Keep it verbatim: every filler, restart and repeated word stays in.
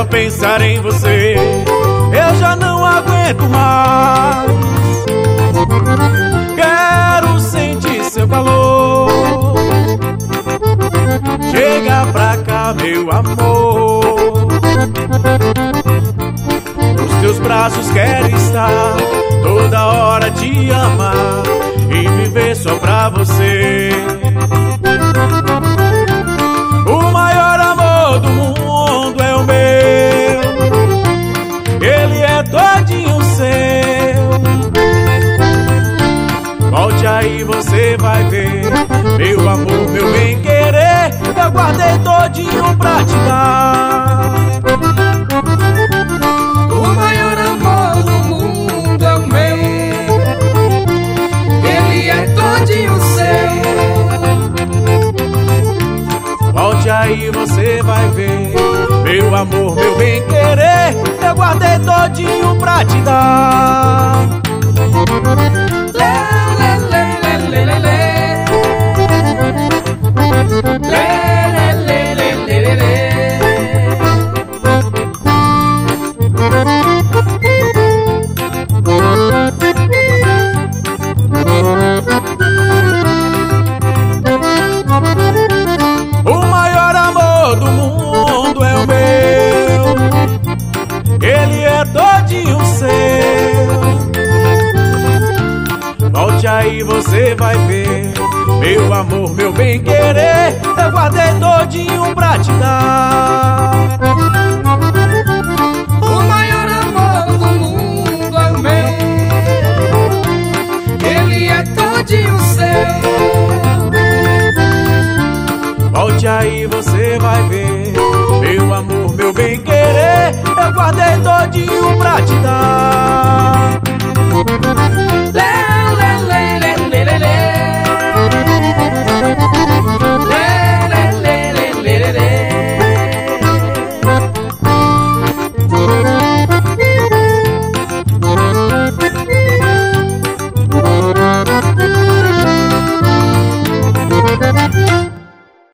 só pensar em você, eu já não aguento mais. Quero sentir seu calor. Chega pra cá, meu amor. Nos teus braços quero estar, toda hora te amar e viver só pra você. O maior amor do mundo é o meu, ele é todinho seu. Volte aí, você vai ver, meu amor, meu bem-querer, eu guardei todinho pra te dar. O maior amor do mundo é o meu, ele é todinho seu. Volte aí, você vai ver, meu amor, meu bem-querer, eu guardei todinho pra te dar. O maior amor do mundo é o meu, ele é todinho seu. Volte aí, você vai ver, meu amor, meu bem-querer, eu guardei todinho pra te dar. O maior amor do mundo é o meu, ele é todinho seu. Volte aí, você vai ver, meu amor, meu bem-querer, eu guardei todinho pra te dar.